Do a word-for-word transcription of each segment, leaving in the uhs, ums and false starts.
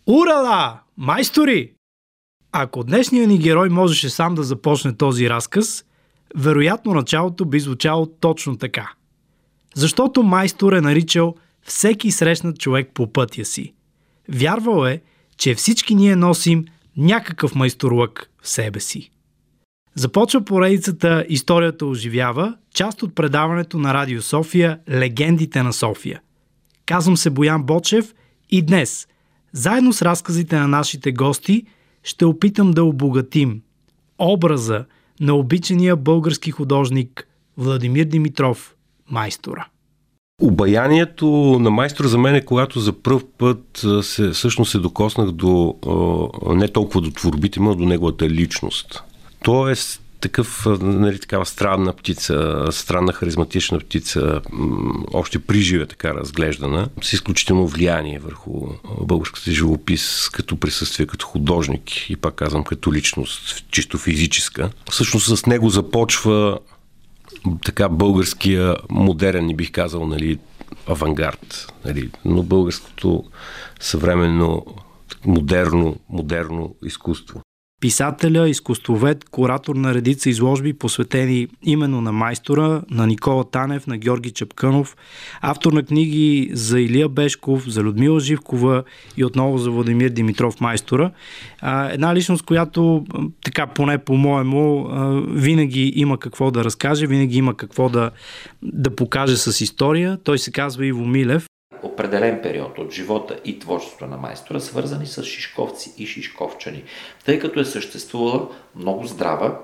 Урала! Майстори! Ако днешният ни герой можеше сам да започне този разказ, вероятно началото би звучало точно така. Защото майстор е наричал всеки срещнат човек по пътя си. Вярвал е, че всички ние носим някакъв майсторлък в себе си. Започва поредицата "Историята оживява", част от предаването на Радио София "Легендите на София". Казвам се Боян Бочев и днес, заедно с разказите на нашите гости, ще опитам да обогатим образа на обичания български художник Владимир Димитров, майстора. Обаянието на майстора за мен е, когато за пръв път се, всъщност се докоснах до не толкова до творбите, но до неговата личност. Той е такъв, нали, такава странна птица, странна харизматична птица, още приживе така разглеждана, с изключително влияние върху българската живопис, като присъствие, като художник и пак казвам като личност, чисто физическа. Всъщност с него започва така българския модерен, не бих казал, нали, авангард, нали, но българското съвременно модерно, модерно изкуство. Писателя, изкуствовед, куратор на редица изложби, посветени именно на майстора, на Никола Танев, на Георги Чапкънов, автор на книги за Илия Бешков, за Людмила Живкова и отново за Владимир Димитров, майстора. Една личност, която, така поне по-моему, винаги има какво да разкаже, винаги има какво да, да покаже с история. Той се казва Иво Милев. Определен период от живота и творчеството на майстора, свързани с шишковци и шишковчани, тъй като е съществувала много здрава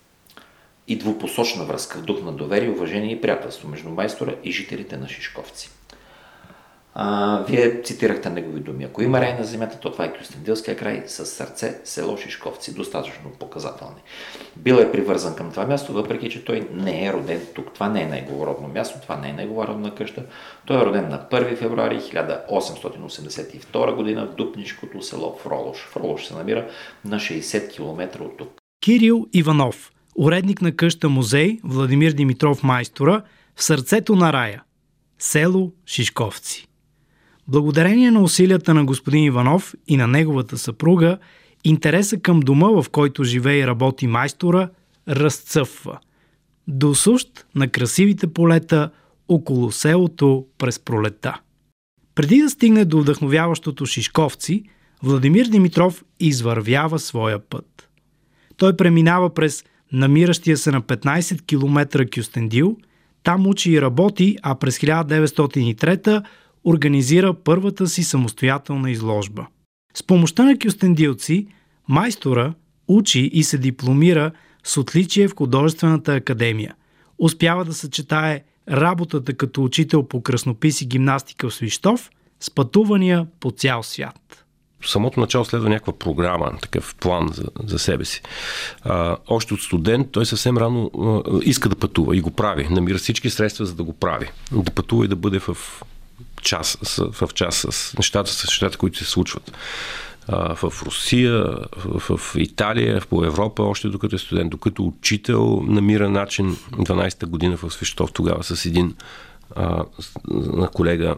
и двупосочна връзка в дух на доверие, уважение и приятелство между майстора и жителите на Шишковци. А, вие цитирахте негови думи. Ако има рай на земята, то това е Кюстендилския край с сърце, село Шишковци, достатъчно показателни. Бил е привързан към това място, въпреки че той не е роден тук. Това не е негово родно място, това не е негова родна къща. Той е роден на първи февруари хиляда осемстотин осемдесет и втора година в дупнишкото село Фролош. Фролош се намира на шейсет километра от тук. Кирил Иванов, уредник на къща музей Владимир Димитров, майстора, в сърцето на рая, село Шишковци. Благодарение на усилията на господин Иванов и на неговата съпруга, интереса към дома, в който живее и работи майстора, разцъфва. Досущ на красивите полета около селото през пролетта. Преди да стигне до вдъхновяващото Шишковци, Владимир Димитров извървява своя път. Той преминава през намиращия се на петнайсет километра Кюстендил, там учи и работи, а през хиляда деветстотин и трета организира първата си самостоятелна изложба. С помощта на кюстендилци, майстора учи и се дипломира с отличие в художествената академия. Успява да съчетае работата като учител по краснопис и гимнастика в Свищов с пътувания по цял свят. В самото начало следва някаква програма, такъв план за, за себе си. А, още от студент той съвсем рано а, иска да пътува и го прави. Намира всички средства, за да го прави. Да пътува и да бъде в час, в час с нещата, с нещата, които се случват. А, в Русия, в, в Италия, по Европа, още докато е студент, докато учител, намира начин дванайсета година в Свищов тогава с един а, колега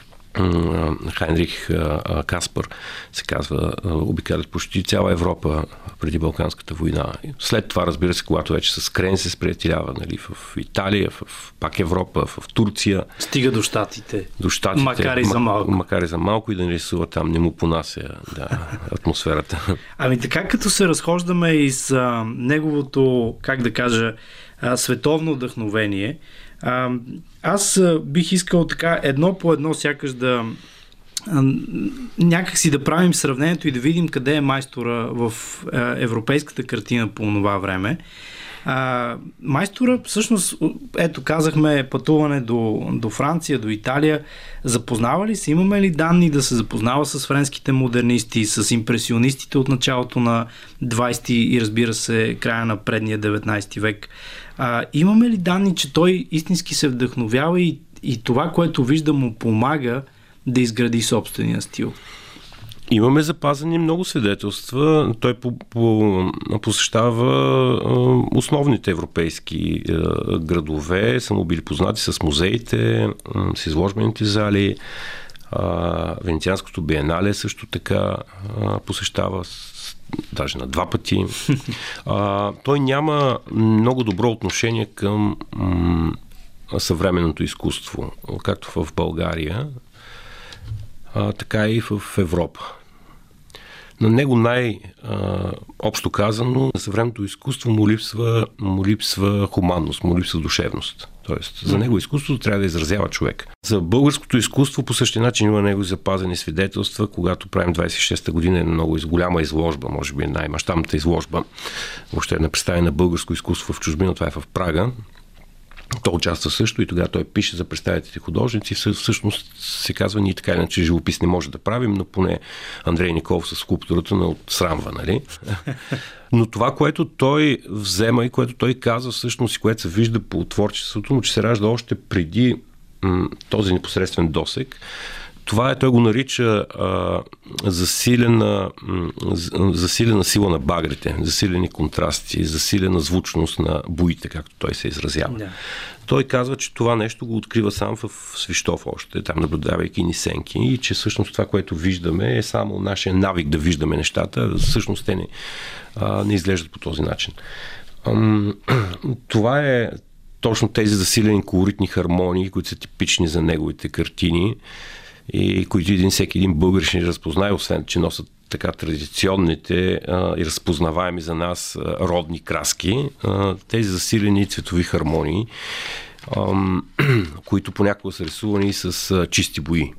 Хайнрих Каспар, се казва, обикалят почти цяла Европа преди Балканската война. След това, разбира се, когато вече с Крен се сприятелява, нали, в Италия, в пак Европа, в Турция. Стига до щатите. До щатите. Макар и за малко. Макар и за малко и да не рисува там, не му понася да, атмосферата. Ами така, като се разхождаме и с а, неговото, как да кажа, а, световно вдъхновение, А, аз бих искал така едно по едно сякаш да а, някак си да правим сравнението и да видим къде е майстора в а, европейската картина по това време. А, майстора, всъщност, ето казахме пътуване до, до Франция, до Италия. Запознава ли се? Имаме ли данни да се запознава с френските модернисти, с импресионистите от началото на двайсети и разбира се края на предния деветнайсети век? А, имаме ли данни, че той истински се вдъхновява и, и това, което вижда, му помага да изгради собствения стил? Имаме запазени много свидетелства. Той по, по, посещава е, основните европейски е, градове, са му били познати с музеите, е, с изложбените зали. А, Венецианското биенале също така а, посещава с, даже на два пъти. А, той няма много добро отношение към м- съвременното изкуство, както в България, а, така и в Европа. На него най-общо казано, на съвременното изкуство му липсва, му липсва хуманност, му липсва душевност. Тоест, за него изкуството трябва да изразява човек. За българското изкуство по същия начин има него запазени свидетелства, когато правим двадесет и шеста година е много голяма изложба, може би най-мащабната изложба въобще на представяне на българско изкуство в чужбина, това е в Прага. Той участва също и тогава той пише за представителите художници. Всъщност се казва, ние така иначе живопис не може да правим, но поне Андрей Николов със скулптурата не отсрамва, нали? Но това, което той взема и което той казва всъщност и което се вижда по творчеството му, че се ражда още преди м- този непосредствен досег, това е, той го нарича а, засилена, м- засилена сила на багрите, засилени контрасти, засилена звучност на боите, както той се изразява. Yeah. Той казва, че това нещо го открива сам в Свищов още, там наблюдавайки ни сенки, и че всъщност това, което виждаме, е само нашия навик да виждаме нещата, всъщност те не, а, не изглеждат по този начин. Ам, това е точно тези засилени колоритни хармонии, които са типични за неговите картини и които един всеки един българин ще разпознае, освен че носят така традиционните а, и разпознаваеми за нас а, родни краски, а, тези засилени цветови хармонии, а, които понякога са рисувани с а, чисти бои.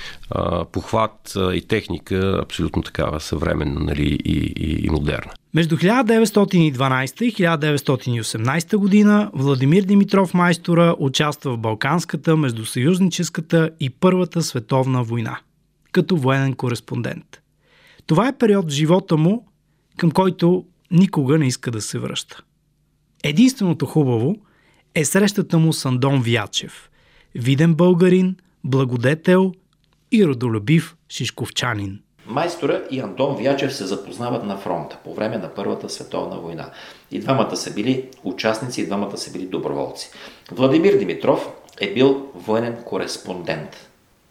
А, похват а, и техника абсолютно такава съвременна, нали, и, и, и модерна. Между хиляда деветстотин и дванадесета и хиляда деветстотин и осемнадесета година Владимир Димитров Майстора участва в Балканската, Междусъюзническата и Първата световна война като военен кореспондент. Това е период в живота му, към който никога не иска да се връща. Единственото хубаво е срещата му с Андон Вячев, виден българин, благодетел и родолюбив шишковчанин. Майстора и Андон Вячев се запознават на фронта по време на Първата световна война. И двамата са били участници, и двамата са били доброволци. Владимир Димитров е бил военен кореспондент.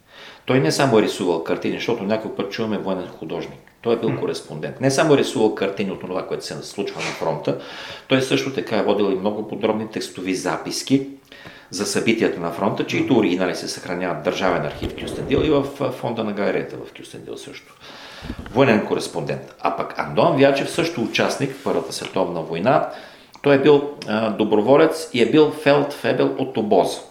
Той не само е рисувал картини, защото някой път чуваме военен художник. Той е бил кореспондент. Не само е рисувал картини от това, което се случва на фронта, той също така е водил и много подробни текстови записки за събитията на фронта, чието оригинали се съхраняват в Държавен архив Кюстендил и в фонда на галерията в Кюстендил също. Военен кореспондент. А пък Андон Вячев също участник в Първата световна война. Той е бил а, доброволец и е бил фелдфебел от обоза.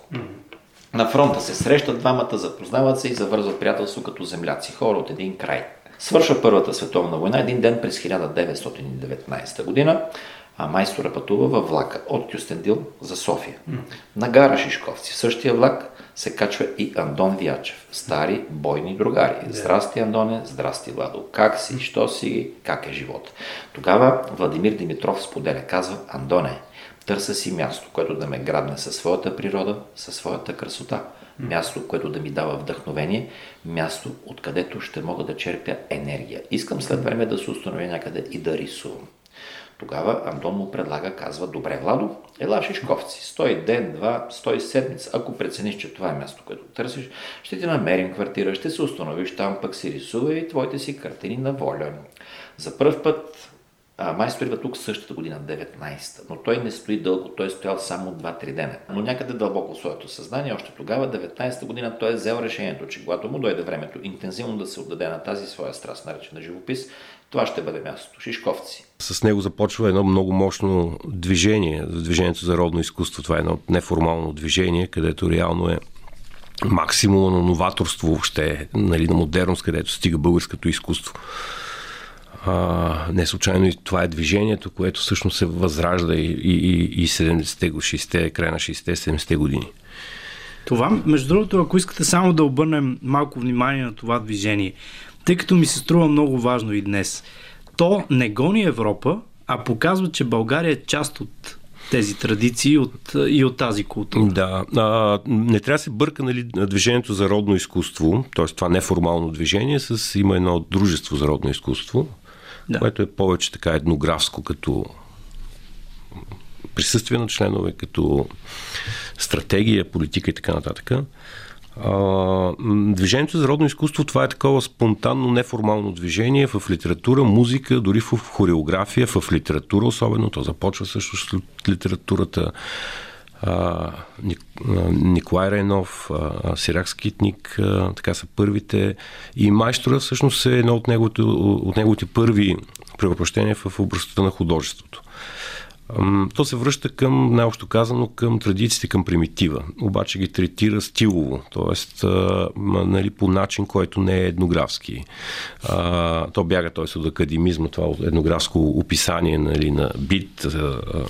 На фронта се срещат двамата, запознават се и завързват приятелство като земляци, хора от един край. Свършва Първата световна война един ден през хиляда деветстотин и деветнадесета година, а Майстора пътува във влака от Кюстендил за София. Mm. На гара Шишковци в същия влак се качва и Андон Вячев, стари бойни другари. Yeah. Здрасти, Андоне, здрасти, Владо. Как си, що си, как е живот? Тогава Владимир Димитров споделя, казва: Андоне, търся си място, което да ме грабне със своята природа, със своята красота. Място, което да ми дава вдъхновение, място, откъдето ще мога да черпя енергия. Искам след време да се установя някъде и да рисувам. Тогава Андон му предлага, казва: добре, Владо, ела в Шишковци, стой ден, два, стой седмица. Ако прецениш, че това е място, което търсиш, ще ти намерим квартира, ще се установиш там, пък си рисува и твоите си картини на воля. За пръв път а, Майстор идва тук същата година, деветнадесета, но той не стои дълго, той е стоял само два-три дена. Но някъде дълбоко в своето съзнание, още тогава, деветнадесета година, той е взел решението, че когато му дойде времето интензивно да се отдаде на тази своя страст, наречена живопис, това ще бъде мястото. Шишковци. С него започва едно много мощно движение, движението за родно изкуство. Това е едно неформално движение, където реално е максимум на новаторство въобще, нали, на модерност, където стига българското изкуство. А, не случайно и това е движението, което всъщност се възражда и, и, и седемдесетте, шейсетте, края на шейсетте, седемдесетте години. Това, между другото, ако искате само да обърнем малко внимание на това движение, тъй като ми се струва много важно и днес, то не гони Европа, а показва, че България е част от тези традиции от, и от тази култура. Да, а, не трябва да се бърка, нали, движението за родно изкуство, т.е. това неформално движение, с има едно дружество за родно изкуство, да, което е повече така етнографско, като присъствие на членове, като стратегия, политика и така нататък. А, движението за родно изкуство, това е такова спонтанно, неформално движение в литература, музика, дори в хореография, в литература особено. То започва също с литературата. А, Ник, а, Николай Райнов, а, Сирак Скитник, а, така са първите. И Майстора всъщност е едно от неговите, от неговите първи превъплъщения в областта на художеството. То се връща към, най-общо казано, към традициите, към примитива. Обаче ги третира стилово, т.е. нали, по начин, който не е етнографски. А, то бяга т.е. от академизма, това етнографско описание, нали, на бит а, а,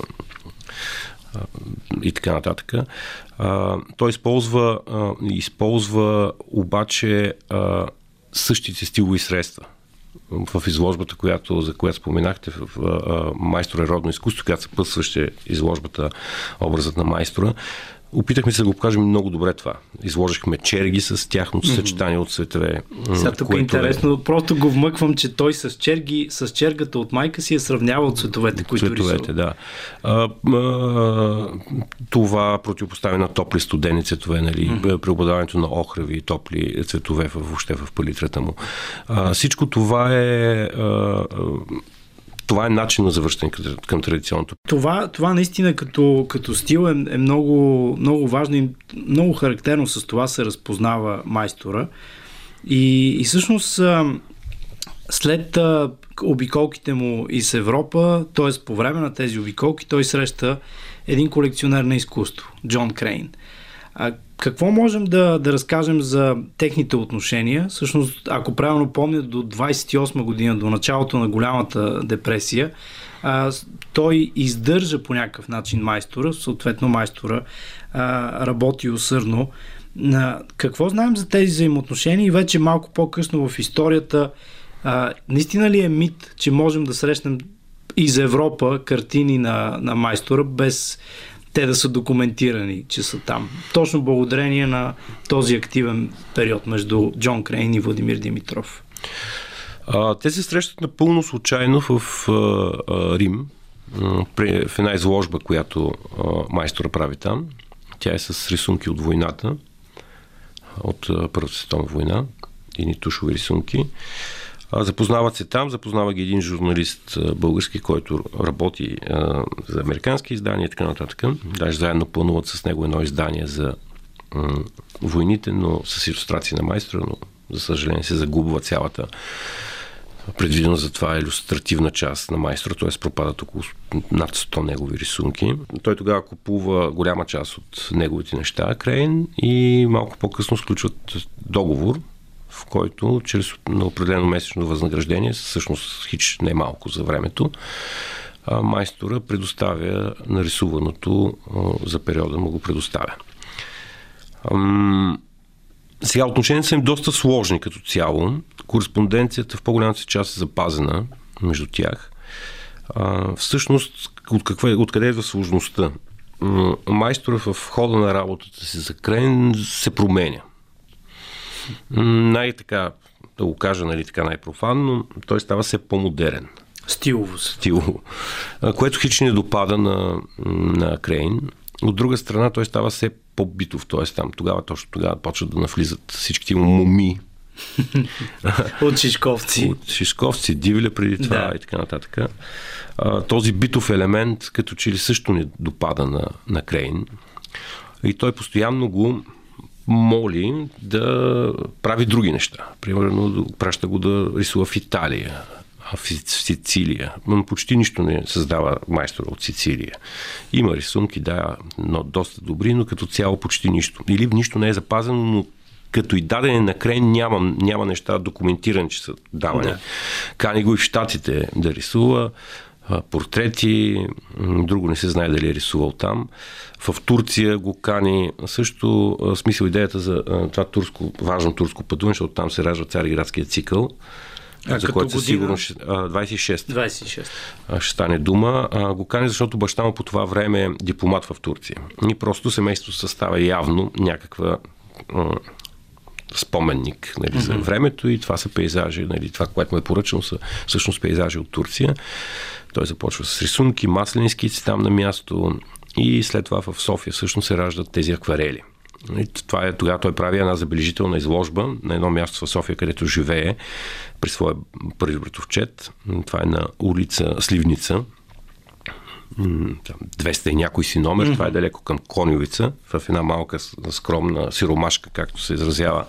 а, и така нататък. А, той използва, а, използва обаче а, същите стилови средства. В изложбата, която, за която споменахте, в, в, в Майстора родно изкуство, която съпътстваше изложбата образът на Майстора, опитахме се да го покажем много добре това. Изложихме черги с тяхното mm-hmm. съчетание от цветове. Сега тук е интересно, е... просто го вмъквам, че той с черги, с чергата от майка си е сравнявал от цветовете, които цветовете, рисува. Да. А, а, това противопоставя на топли студени цветове, нали, mm-hmm. преобладаването на охрави и топли цветове в, въобще в палитрата му. А, всичко това е... А, Това е начин на завръщане към традиционното. Това, това наистина като, като стил е, е много, много важно и много характерно, с това се разпознава Майстора. И, и всъщност след обиколките му из Европа, т.е. по време на тези обиколки, той среща един колекционер на изкуство, Джон Крейн. А какво можем да, да разкажем за техните отношения? Всъщност, ако правилно помня, до двайсет и осма година, до началото на голямата депресия, а, той издържа по някакъв начин Майстора, съответно Майстора а, работи усърдно. А, какво знаем за тези взаимоотношения и вече малко по-късно в историята, а, наистина ли е мит, че можем да срещнем из Европа картини на, на Майстора без те да са документирани, че са там. Точно благодарение на този активен период между Джон Крейн и Владимир Димитров. А, те се срещат напълно случайно в а, а, Рим, а, при, в една изложба, която а, Майстора прави там. Тя е с рисунки от войната, от а, Първата световна война, едни тушови рисунки. Запознават се там, запознава ги един журналист български, който работи а, за американски издания и така нататък. Даже заедно плануват с него едно издание за м, войните, но с илюстрации на Майстора, но за съжаление се загубва цялата предвидена за това илюстративна част на Майстора, т.е. пропадат около над сто негови рисунки. Той тогава купува голяма част от неговите неща, Крейн, и малко по-късно сключват договор, в който чрез на определено месечно възнаграждение, всъщност хич не малко за времето, Майстора предоставя нарисуваното за периода му го предоставя. Сега отношенията са им доста сложни като цяло. Кореспонденцията в по-голямата си част е запазена между тях. Всъщност, от каква, откъде е за сложността? Майстора в хода на работата си за Крейн се променя. Най-така, да го кажа, нали, така най-профанно, той става все по-модерен. Стилово. Стилово. Което хич не допада на, на Крейн. От друга страна, той става все по-битов, т.е. там тогава, точно тогава почват да навлизат всичките му моми. От Шишковци. От Шишковци, Дивля преди това, да, и така нататък. Този битов елемент, като че ли също не допада на, на Крейн. И той постоянно го моли да прави други неща. Примерно, праща го да рисува в Италия, в Сицилия. Почти нищо не създава Майстора от Сицилия. Има рисунки, да, но доста добри, но като цяло почти нищо. Или нищо не е запазено, но като и дадене на Крейн няма, няма неща документирани, че са давани. Да. Кани го и в Щатите да рисува портрети, друго не се знае дали е рисувал там. В Турция го кани също, смисъл идеята за това турско, важно турско пътуване, защото там се ражда Цариградския цикъл, а, за който със сигурност двайсет и шеста двайсет и шеста ще стане дума. А, го кани, защото баща му по това време е дипломат в Турция. И просто семейството състава явно някаква споменник, нали, mm-hmm. за времето, и това са пейзажи, нали, това, което му е поръчано, са всъщност пейзажи от Турция. Той започва с рисунки, маслени скици там на място и след това в София всъщност се раждат тези акварели. И това е, тогава той прави една забележителна изложба на едно място в София, където живее при своя първи братовчет. Това е на улица Сливница. двеста и някой си номер. Mm-hmm. Това е далеко към Коньовица, в една малка скромна сиромашка, както се изразява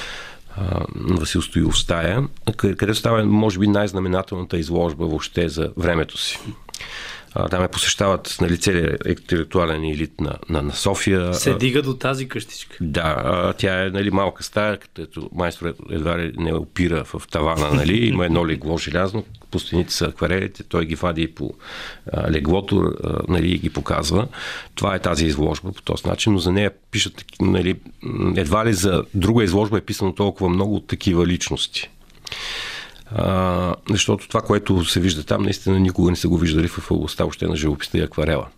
Васил Стоилов стая, където става, може би, най-знаменателната изложба въобще за времето си. Там ме посещават, нали, целият интелектуален елит на, на, на София. Се дига до тази къщичка. Да, тя е, нали, малка стая, където майстор едва ли не опира в тавана, нали, има едно легло желязно, по стените са акварелите, той ги вади по а, леглото, а, нали, и ги показва. Това е тази изложба по този начин, но за нея пишат, нали, едва ли за друга изложба е писано толкова много от такива личности. А, защото това, което се вижда там, наистина никога не са го виждали в областта още на живописта и акварела.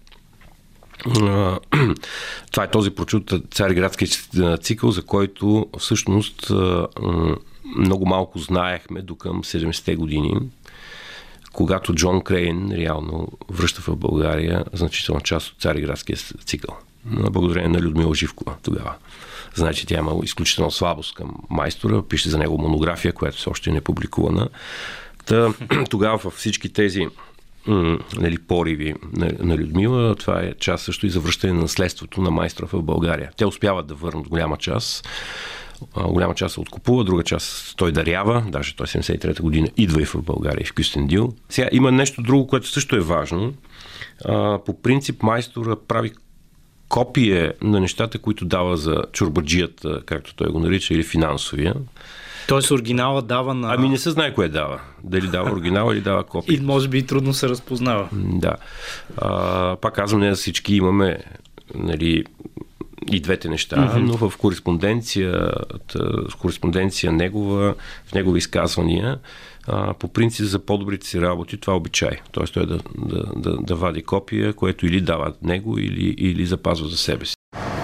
А, това е този прочут цариградски цикъл, за който всъщност а, много малко знаехме до към седемдесетте години, когато Джон Крейн реално връща в България значителна част от цариградския цикъл. Благодарение на Людмила Живкова тогава. Значи тя има изключително слабост към майстора, пише за него монография, която все още не е публикувана. Та, тогава във всички тези м- нали, пориви на, на Людмила, това е част също и за връщане на наследството на майстора в България. Те успяват да върнат голяма част. Голяма част се откупува, друга част той дарява, даже той седемдесет и трета година идва и в България, и в Кюстендил. Сега има нещо друго, което също е важно. А, по принцип майстора прави копие на нещата, които дава за чорбаджията, както той го нарича, или финансовия. Тоест оригинала дава на... Ами не се знае кое дава. Дали дава оригинал или дава копия. И може би трудно се разпознава. Да. А, пак казвам, не всички имаме, нали, и двете неща, mm-hmm. но в кореспонденция, в кореспонденция негова, в негови изказвания, а, по принцип за по-добрите си работи това е обичай. Тоест той да, да, да, да вади копия, което или дава него, или, или запазва за себе си.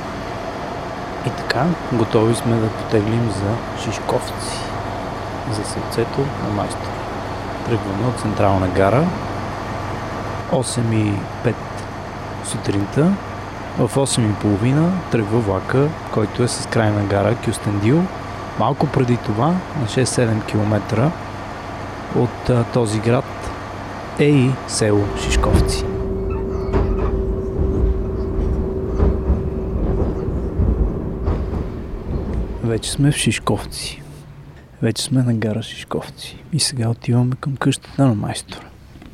И така, готови сме да потеглим за Шишковци, за сърцето на майстора. Тръгваме от Централна гара, осем и пет сутринта. В осем и половина тръгва влака, който е с крайна гара Кюстендил. Малко преди това, на шест-седем километра от а, този град е и село Шишковци. Вече сме в Шишковци. Вече сме на гара Шишковци. И сега отиваме към къщата на майстора.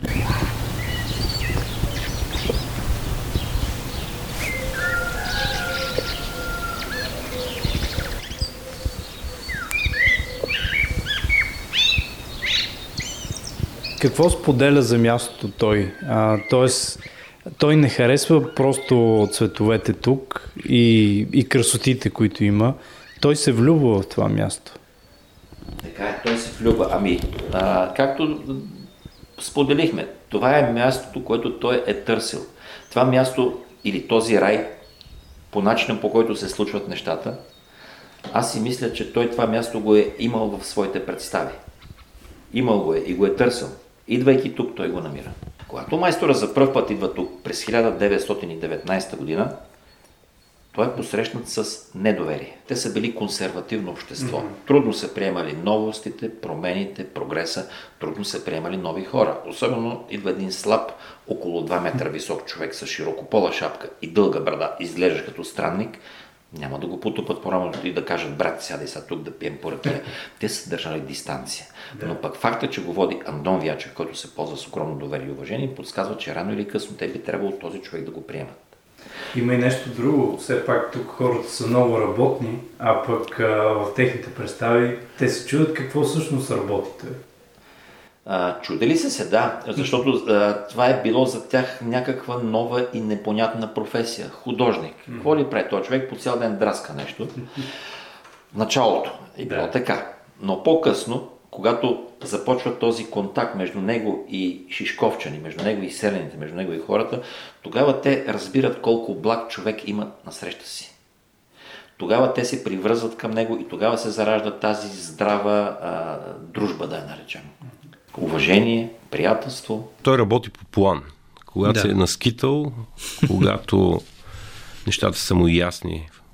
Какво споделя за мястото той? А, тоест, той не харесва просто цветовете тук и, и красотите, които има. Той се влюбва в това място. Така е, той се влюбва. Ами, а, както споделихме, това е мястото, което той е търсил. Това място или този рай, по начина, по който се случват нещата, аз си мисля, че той това място го е имал в своите представи. Имал го е и го е търсил. Идвайки тук, той го намира. Когато майстора за пръв път идва тук през хиляда деветстотин и деветнадесета година, той е посрещнат с недоверие. Те са били консервативно общество. Mm-hmm. Трудно са приемали новостите, промените, прогреса, трудно са приемали нови хора. Особено идва един слаб, около два метра висок човек с широкопола шапка и дълга брада, изглежда като странник. Няма да го потупат по рамото и да кажат: брат, сядай сега тук да пием по ръкия. Те са държали дистанция. Да. Но пък факта, че го води Андон Вячев, който се ползва с огромно доверие и уважение, подсказва, че рано или късно те би трябвало този човек да го приемат. Има и нещо друго. Все пак тук хората са много работни, а пък а, в техните представи те се чудят какво всъщност работите. А, чудели се се, да, защото а, това е било за тях някаква нова и непонятна професия. Художник. Mm-hmm. Какво ли прави този човек? По цял ден драска нещо. В началото е било да. Така. Но по-късно, когато започва този контакт между него и шишковчани, между него и селените, между него и хората, тогава те разбират колко благ човек има насреща си. Тогава те се привързват към него и тогава се заражда тази здрава а, дружба, да я наречем. Уважение, приятелство. Той работи по план. Когато да. се е наскитал, когато нещата са му ясни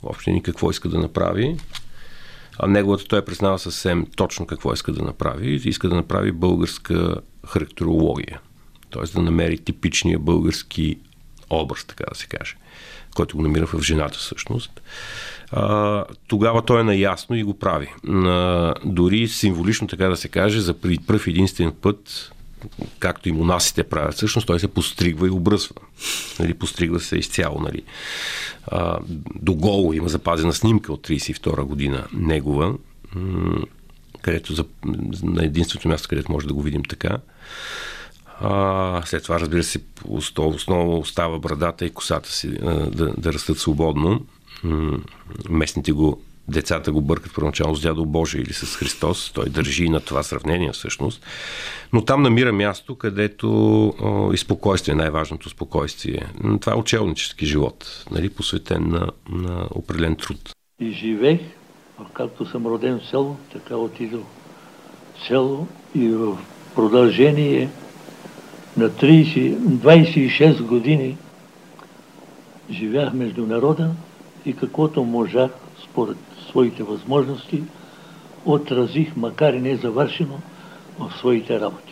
въобще ни какво иска да направи. А неговата той признава съвсем точно какво иска да направи. Иска да направи българска характерология. Т.е. да намери типичния български образ, така да се каже, който го намира в жената всъщност. А, тогава той е наясно и го прави. А, дори символично, така да се каже, за пръв единствен път, както и монасите правят, всъщност той се постригва и обръсва. Нали, постригва се изцяло. Нали. А, до голо има запазена снимка от тридесет и втора година негова, м- където за, на единственото място, където може да го видим така. А, след това, разбира се, основно остава брадата и косата си да, да растат свободно. М- местните го децата го бъркат първоначално с Дядо Божий или с Христос. Той държи и на това сравнение всъщност. Но там намира място, където о, и спокойствие, най-важното спокойствие. Това е учелнически живот, нали, посветен на, на определен труд. И живех, както съм роден в село, така отидох в село и в продължение на тридесет, двадесет и шест години живях между народа и каквото можах според своите възможности, отразих, макар и не завършено, в своите работи.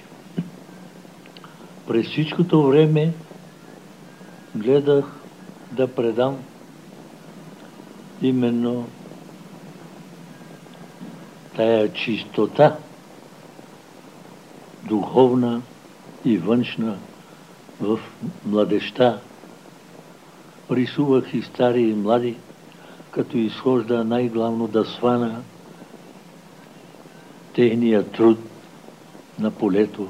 През всичкото време гледах да предам именно тая чистота, духовна и външна, в младежта. Рисувах и стари и млади, като изхожда най-главно да свана техния труд на полето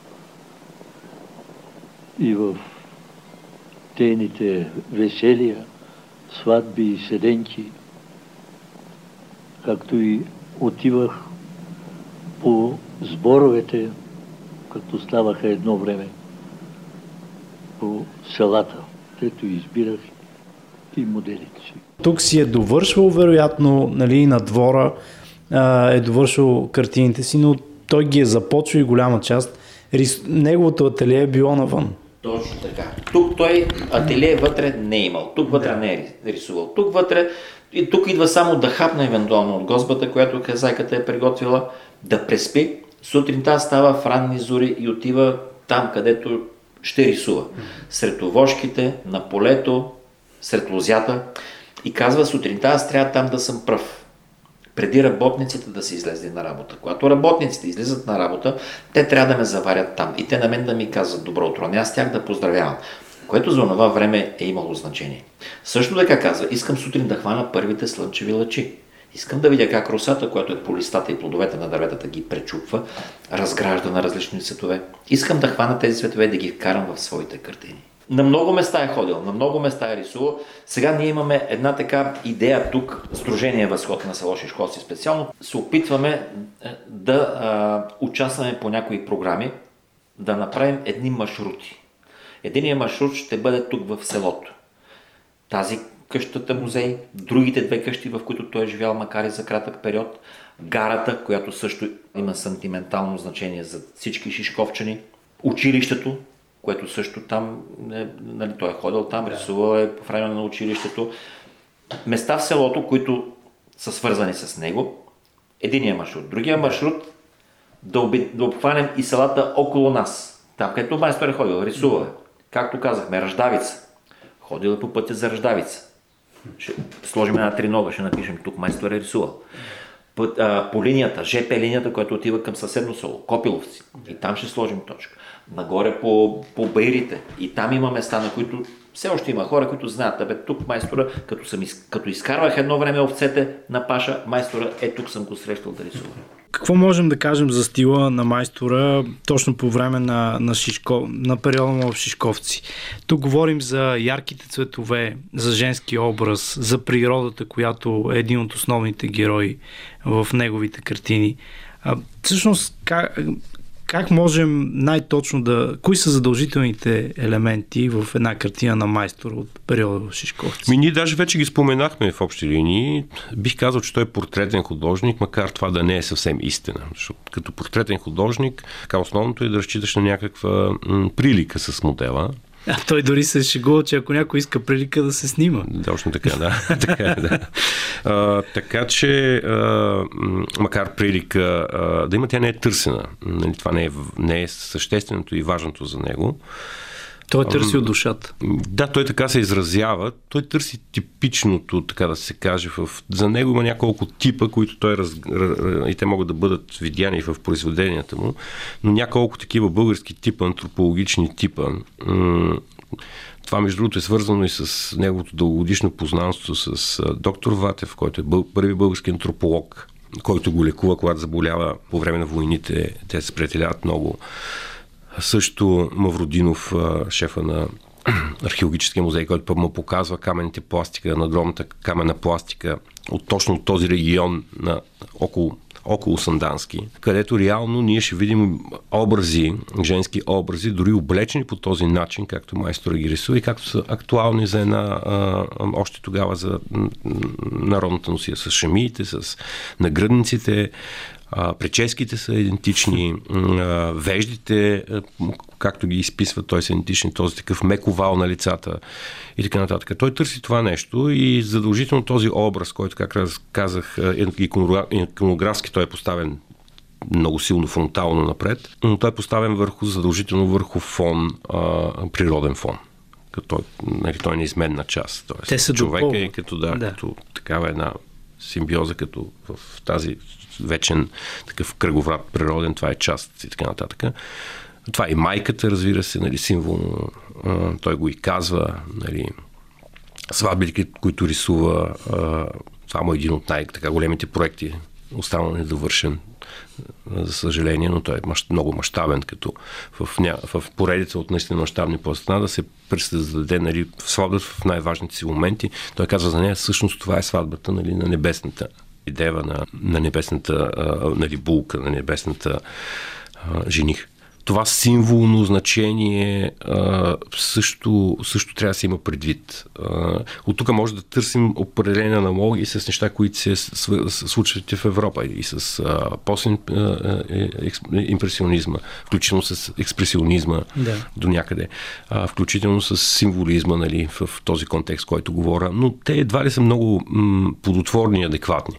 и в техните веселия, сватби и седенки, както и отивах по сборовете, като ставаха едно време по селата, където избирах и моделите си. Тук си е довършвал, вероятно, нали, на двора а, е довършвал картините си, но той ги е започвал и голяма част. Рис... Неговото ателие е било навън. Точно така. Тук той ателие вътре не е имал. Тук вътре да. не е рисувал. Тук вътре и тук идва само да хапне евентуално от госбата, която хазайката е приготвила, да преспи. Сутринта става в ранни зори и отива там, където ще рисува. Сред овошките, на полето, сред лозята. И казва, сутринта аз трябва там да съм пръв. Преди работниците да се излезли на работа. Когато работниците излизат на работа, те трябва да ме заварят там. И те на мен да ми казват добро утро. Не аз тях да поздравявам. Което за това време е имало значение. Също така казва, искам сутрин да хвана първите слънчеви лъчи. Искам да видя как росата, която е по листата и плодовете на дърветата, ги пречупва, разгражда на различни цветове. Искам да хвана тези цветове и да ги вкарам в своите картини. На много места е ходил, на много места е рисувал. Сега ние имаме една така идея тук, Сдружение Възход на село Шишковци специално. Се опитваме да а, участваме по някои програми, да направим едни маршрути. Единият маршрут ще бъде тук в селото. Тази къщата музей, другите две къщи, в които той е живял, макар и за кратък период, гарата, която също има сантиментално значение за всички шишковчани, училището, което също там, е, нали, той е ходил там, рисувал е по време на училището. Места в селото, които са свързани с него, единия маршрут. Другия маршрут да, оби, да обхванем и селата около нас. Там, където майстор е ходил, рисувал е. Както казахме, Ръждавица. Ходил е по пътя за Ръждавица. Ще сложим една тринога, ще напишем тук майстор е рисувал. Път, а, по линията, ЖП линията, която отива към съседно село, Копиловци. И там ще сложим точка. Нагоре по, по Байрите. И там има места, на които все още има хора, които знаят, абе тук майстора, като, съм из... като изкарвах едно време овцете на паша, майстора е тук съм го срещал да рисува. Какво можем да кажем за стила на майстора точно по време на, на, Шишко, на периода му в Шишковци? Тук говорим за ярките цветове, за женски образ, за природата, която е един от основните герои в неговите картини. А, всъщност, как, как можем най-точно да... Кои са задължителните елементи в една картина на майстора от периода в Шишковци? Ми, ние даже вече ги споменахме в общи линии. Бих казал, че той е портретен художник, макар това да не е съвсем истина. Защото като портретен художник, така основното е да разчиташ на някаква м- прилика с модела. А той дори се шегува, че ако някой иска прилика да се снима. Точно така, да. така, да. А, така че, а, макар прилика а, да има, тя не е търсена. Нали, това не е, не е същественото и важното за него. Той търси от душата. Да, той така се изразява. Той търси типичното, така да се каже. В... За него има няколко типа, които той раз... и те могат да бъдат видяни в произведенията му, но няколко такива български типа, антропологични типа. Това, между другото, е свързано и с неговото дългогодишно познанство с доктор Ватев, който е бъл... първи български антрополог, който го лекува, когато заболява по време на войните. Те се приятеляват много. Също Мавродинов, шефа на археологическия музей, който му показва каменните пластика, надгробната каменна пластика от точно този регион на около, около Сандански, където реално ние ще видим образи, женски образи, дори облечени по този начин, както майстора ги рисува и както са актуални за една а, още тогава за народната носия, с шамиите, с нагръдниците. Прическите са идентични, веждите, както ги изписва, той са идентични, този такъв мек овал на лицата и така нататък. Той търси това нещо и задължително този образ, който, как казах, иконографски той е поставен много силно фронтално напред, но той е поставен върху, задължително върху фон, природен фон. Като, нали, той е неизменна част. Тоест, те са човека е като, да, да. като такава една симбиоза, като в тази вечен такъв кръговрат природен, това е част и така нататък. Това е и майката, разбира се, нали, символ, а, той го и казва, нали, сватбите, които рисува, а, само един от най-големите проекти, останал недовършен, за съжаление, но той е много мащабен, като в, ня... в поредица от наистина мащабни пластина да се пресъздаде, нали, сватбата в най-важните си моменти. Той казва за нея, всъщност това е сватбата, нали, на небесната дева, на, на небесната, а, нали, булка, на небесната а, жених. Това символно значение а, също, също трябва да се има предвид. А, от тук може да търсим определени аналогии с неща, които се случват в Европа и с а, постимпресионизма, включително с експресионизма да. До някъде, а, включително с символизма, нали, в този контекст, който говоря, но те едва ли са много м, плодотворни и адекватни.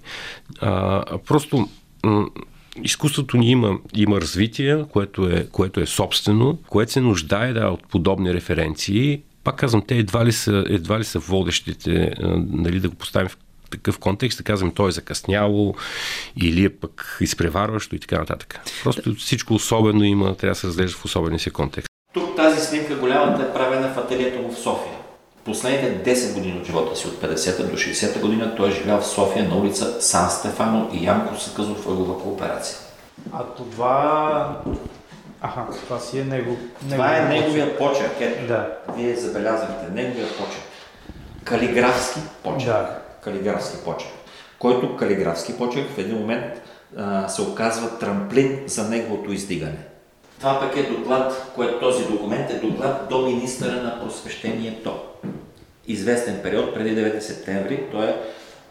А, просто м, изкуството ни има, има развитие, което е, което е собствено, което се нуждае да, от подобни референции. Пак казвам, те едва ли са, едва ли са водещите, нали, да го поставим в такъв контекст, да казвам, то е закъсняло или е пък изпреварващо и така нататък. Просто всичко особено има, трябва да се разглежда в особения си контекст. Тук тази снимка голямата е правена в ателието му в София. Последните десет години от живота си, от петдесета до шейсета година, той е живял в София на улица Сан Стефано и Янко Сакъзов ъгълова кооперация. А това... Аха, това си е него... Това е неговия почерк. Ето, да. Вие забелязахте, неговия почерк. Калиграфски почерк. Да. Калиграфски почерк. Който калиграфски почерк в един момент а, се оказва трамплин за неговото издигане. Това пък е доклад, което този документ е доклад до министъра на просвещението. Известен период, преди девети септември, той е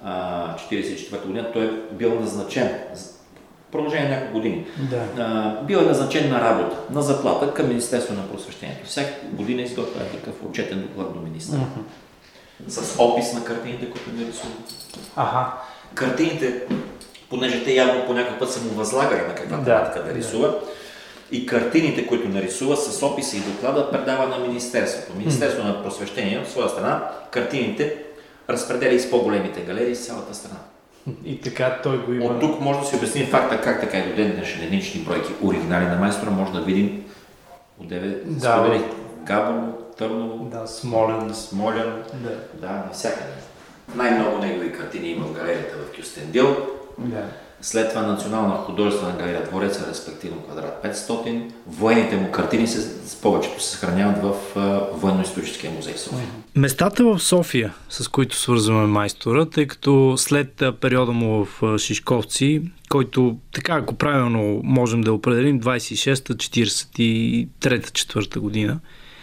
а, четиридесет и четвърта година, той е бил назначен, в продължение на няколко години, да. а, бил е назначен на работа, на заплата към Министерство на просвещението. Всяка година изготвя такъв отчетен доклад до министъра. Uh-huh. С опис на картините, които не рисуват. Ага. Картините, понеже те явно по някакъв път са му възлагали на каква тематика да, да рисува, и картините, които нарисува с описа и доклада, предава на Министерството. Министерството mm. на просвещение, от своя страна, картините разпределя и с по-големите галерии с цялата страна. И така той го има. От тук може да си обясним факта как така и до ден днешен единични бройки оригинали на майстора може да видим отдеве да. Сподели Габрово, Търново, да, Смолен, Смолян, да, да, навсякъде. Най-много негови картини има в галерията в Кюстендил. Да. След това Национална художествена галерия Двореца, респективно квадрат петстотин. Военните му картини се, с повечето се съхраняват в uh, Военно-историческия музей в София. Местата в София, с които свързваме майстора, тъй като след периода му в Шишковци, който, така ако правилно можем да определим, двадесет и шеста, четиридесет и трета, четвърта година.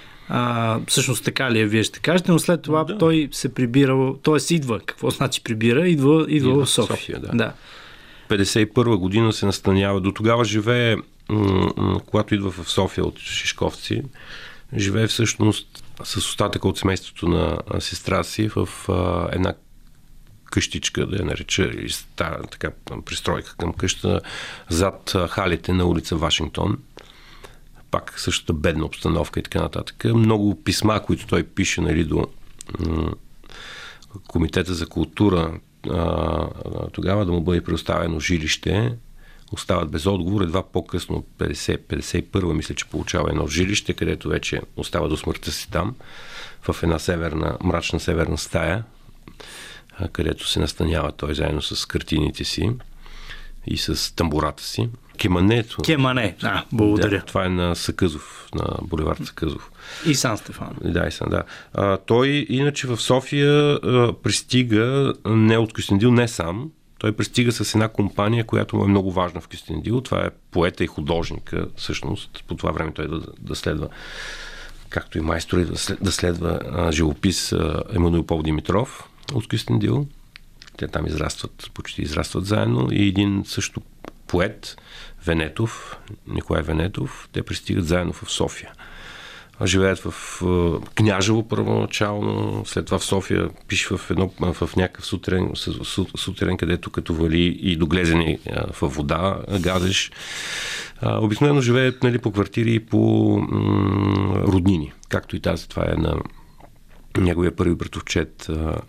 А, всъщност така ли е, вие ще кажете, но след това да. Той се прибира, т.е. идва, какво значи прибира, идва, идва, идва в София. София да. Да. петдесет и първа година се настанява. До тогава живее, м- м- когато идва в София от Шишковци, живее всъщност с остатъка от семейството на сестра си в а, една къщичка, да я нареча, или стара така пристройка към къща, зад халите на улица Вашингтон. Пак същата бедна обстановка и така нататък. Много писма, които той пише, нали, до м- Комитета за култура, а, тогава да му бъде предоставено жилище, остават без отговор. Едва по-късно, петдесет петдесет и първа, мисля, че получава едно жилище, където вече остава до смъртта си там, в една северна, мрачна северна стая, където се настанява той заедно с картините си и с тамбурата си. Кемането. Кемане, а, благодаря. Да, това е на Съкъзов, на булевард Съкъзов. И Сан Стефано. Да, и Сан, да. А, той иначе в София а, пристига не от Кюстендил, не сам. Той пристига с една компания, която му е много важна в Кюстендил. Това е поета и художника, всъщност. По това време той да, да следва, както и майстори, да, след, да следва а, живопис а, Емануил Попдимитров от Кюстендил. Те там израстват, почти израстват заедно. И един също поет, Венетов, Николай Венетов, те пристигат заедно в София. Живеят в Княжево първоначално, след това в София, пише в, едно, в някакъв сутрен, сутрен, където като вали и доглезени в вода, гадеж. Обикновено живеят, нали, по квартири и по м- роднини, както и тази. Това е на неговия първи братовчет,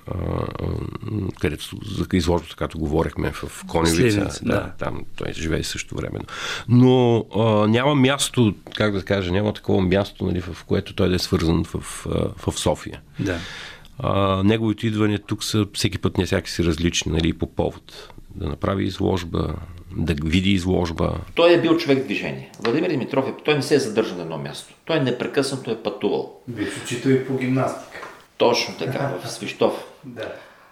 където за изложбата, както говорихме, в Коневица. Да, да, там той живее също времено. Но а, няма място, как да кажа, няма такова място, нали, в което той да е свързан в, в София. Да. А, неговите идвания тук са всеки път не всяки си различни, нали, по повод. Да направи изложба, да види изложба. Той е бил човек в движение. Владимир Димитров, той не се е задържал на едно място. Той непрекъснато е пътувал. Бив учител и по гимнастика. Точно така, в Свищов. Да.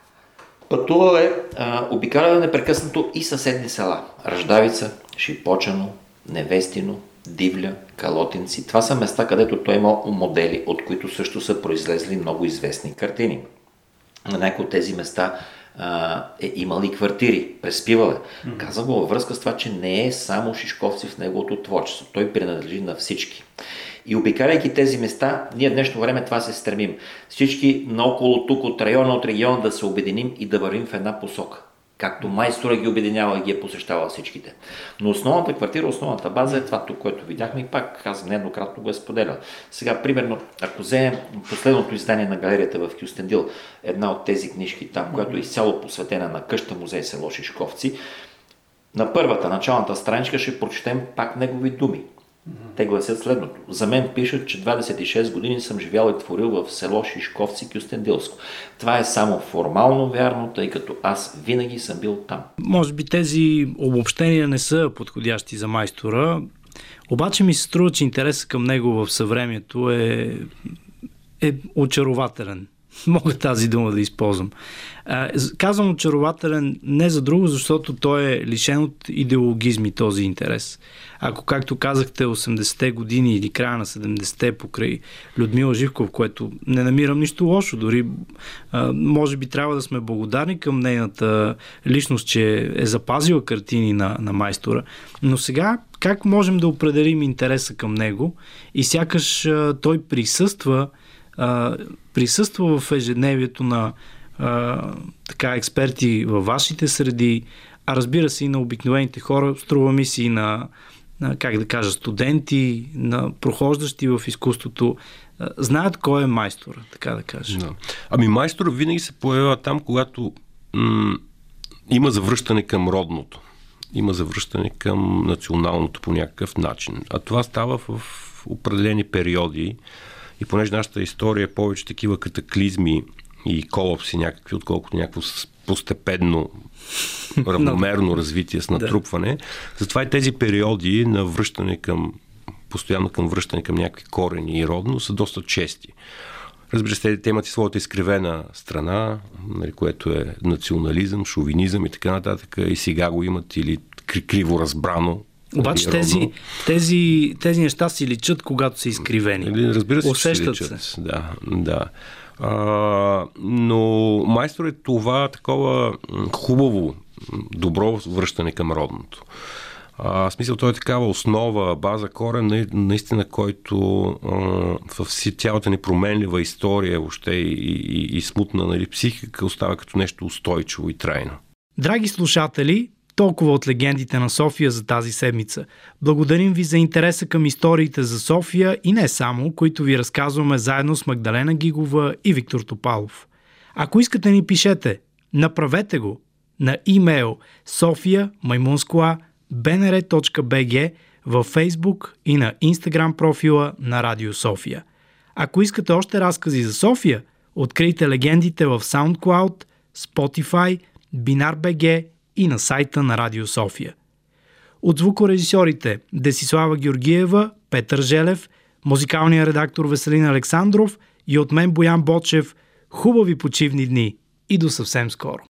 Пътувал е, а, обикалял непрекъснато и съседни села. Ръждавица, Шипочано, Невестино, Дивля, Калотинци. Това са места, където той имал модели, от които също са произлезли много известни картини. На някои от тези места а, е имал и квартири, преспивал е. Mm-hmm. Казах го във връзка с това, че не е само Шишковци в неговото творчество. Той принадлежи на всички. И обикаляйки тези места, ние в днешно време това се стремим. Всички наоколо тук от района, от региона да се обединим и да вървим в една посока. Както майстора ги обединява и ги е посещавал всичките. Но основната квартира, основната база е това тук, което видяхме и пак, казвам, нееднократно го е споделял. Сега, примерно, ако вземем последното издание на галерията в Кюстендил, една от тези книжки там, която е изцяло посветена на къща музей село Шишковци, на първата, началната страничка ще прочетем пак негови думи. Те гласят следното. За мен пишат, че двадесет и шест години съм живял и творил в село Шишковци, Кюстендилско. Това е само формално вярно, тъй като аз винаги съм бил там. Може би тези обобщения не са подходящи за майстора, обаче ми се струва, че интересът към него в съвремието е, е очарователен. Мога тази дума да използвам. Казвам очарователен не за друго, защото той е лишен от идеологизми този интерес. Ако, както казахте, осемдесетте години или края на седемдесетте покрай Людмила Живков, което не намирам нищо лошо, дори може би трябва да сме благодарни към нейната личност, че е запазила картини на, на майстора. Но сега как можем да определим интереса към него и сякаш той присъства присъства в ежедневието на а, така, експерти във вашите среди, а разбира се и на обикновените хора, струва ми си и на, на, как да кажа, студенти, на прохождащи в изкуството, а, знаят кой е майстора, така да кажа. Да. Ами майстора винаги се появява там, когато м- има завръщане към родното, има завръщане към националното по някакъв начин. А това става в определени периоди. И понеже нашата история е повече такива катаклизми и колапси някакви, отколкото някакво постепенно, равномерно развитие с натрупване, затова и тези периоди на връщане към, постоянно към връщане към някакви корени и родно са доста чести. Разбира се, те имат и своята изкривена страна, нали, което е национализъм, шовинизъм и така нататък, и сега го имат или криво разбрано. Обаче тези, тези, тези неща си личат, когато са изкривени. Разбира се, усещат че си личат. Се. Да, да. А, но майстор е това такова хубаво, добро връщане към родното. А, в смисъл, той е такава основа, база, корен, наистина, който а, в цялата ни променлива история, въобще и, и, и смутна, нали, психика, остава като нещо устойчиво и трайно. Драги слушатели, толкова от легендите на София за тази седмица. Благодарим ви за интереса към историите за София и не само, които ви разказваме заедно с Магдалена Гигова и Виктор Топалов. Ако искате ни пишете, направете го на имейл sofia maimunskoa би ен ар точка би джи във Фейсбук и на Инстаграм профила на Радио София. Ако искате още разкази за София, открийте легендите в SoundCloud, Spotify, Binar.bg и на сайта на Радио София. От звукорежисьорите Десислава Георгиева, Петър Желев, музикалният редактор Веселин Александров и от мен Боян Бочев, хубави почивни дни и до съвсем скоро.